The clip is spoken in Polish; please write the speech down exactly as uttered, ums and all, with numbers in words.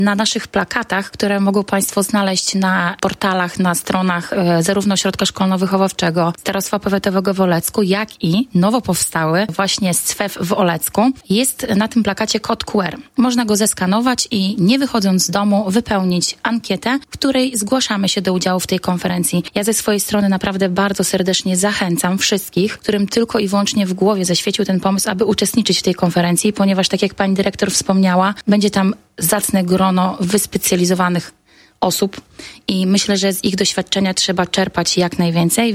na naszych plakatach, które mogą Państwo znaleźć na portalach, na stronach e, zarówno Ośrodka Szkolno-Wychowawczego Starostwa Powiatowego w Olecku, jak i nowo powstały właśnie z C W E F w Olecku. Jest na tym plakacie kod Q R. Można go zeskanować i nie wychodząc z domu wypełnić ankietę, w której zgłaszamy się do udziału w tej konferencji. Ja ze swojej strony naprawdę bardzo serdecznie zachęcam wszystkich, którym tylko i wyłącznie w głowie zaświecił ten pomysł, aby uczestniczyć w tej konferencji, ponieważ tak jak pani dyrektor wspomniała, będzie tam zacne grono wyspecjalizowanych osób i myślę, że z ich doświadczenia trzeba czerpać jak najwięcej.